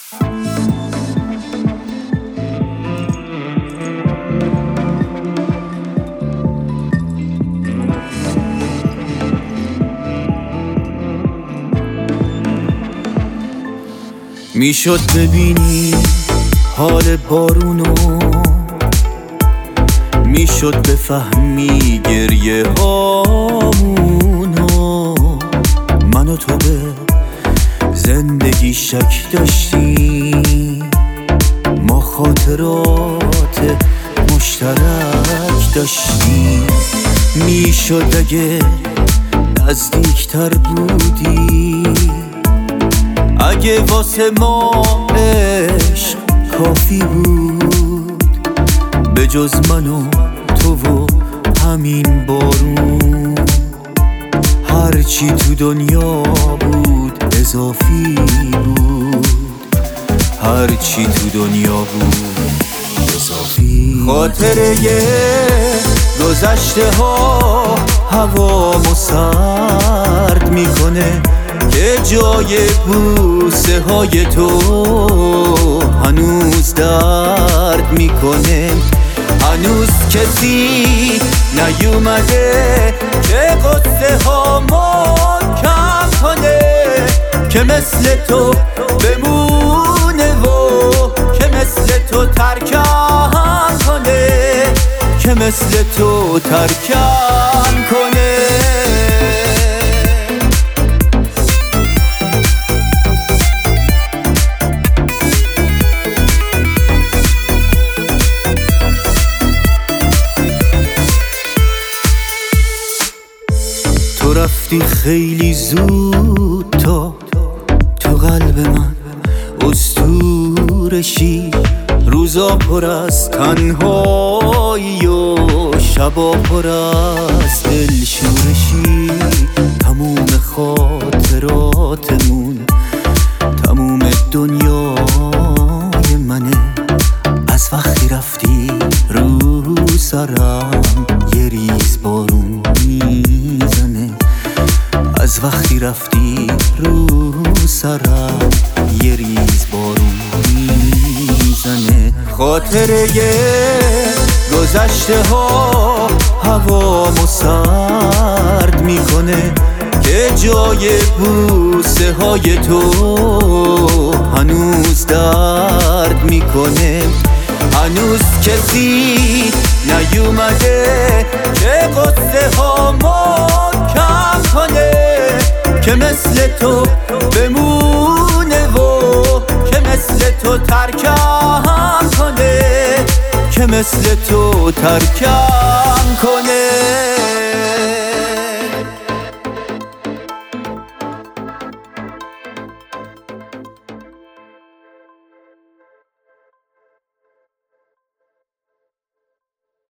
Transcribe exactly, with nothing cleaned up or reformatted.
میشد ببینی حال بارونو، میشد بفهمی گریه هامونو. من و تو به زندگی شک داشتیم، ما خاطرات مشترک داشتیم. میشد اگه نزدیکتر بودی، اگه واسه ما عشق کافی بود، به جز من و تو و همین بارون. هرچی تو دنیا بود اضافی بود، هرچی تو دنیا بود اضافی. خاطره گذشته ها هوامو سرد میکنه، که جای بوسه های تو هنوز درد میکنه. هنوز کسی نیومده که قصه ها ما کم کنه، که مثل تو بمونه و که مثل تو ترکم کنه، که مثل تو ترکم کنه. تو رفتی خیلی زود، تا تو قلب من اسطورشی. روزا پر از تنهایی و شبا پر از دلشورشی. تموم خاطراتمون تموم دنیای منه، از وقتی رفتی رو سرم یه ریز بارون میزنه. از وقتی رفتی رو سرم یه ریز بارون میزنه. خاطره گذشته ها هوامو سرد میکنه، که جای بوسه های تو هنوز درد میکنه. هنوز کسی نیومده که قصه ها ما کم کنه، که مثل تو بمونه و که مثل تو ترکم کنه، که مثل تو ترکم کنه.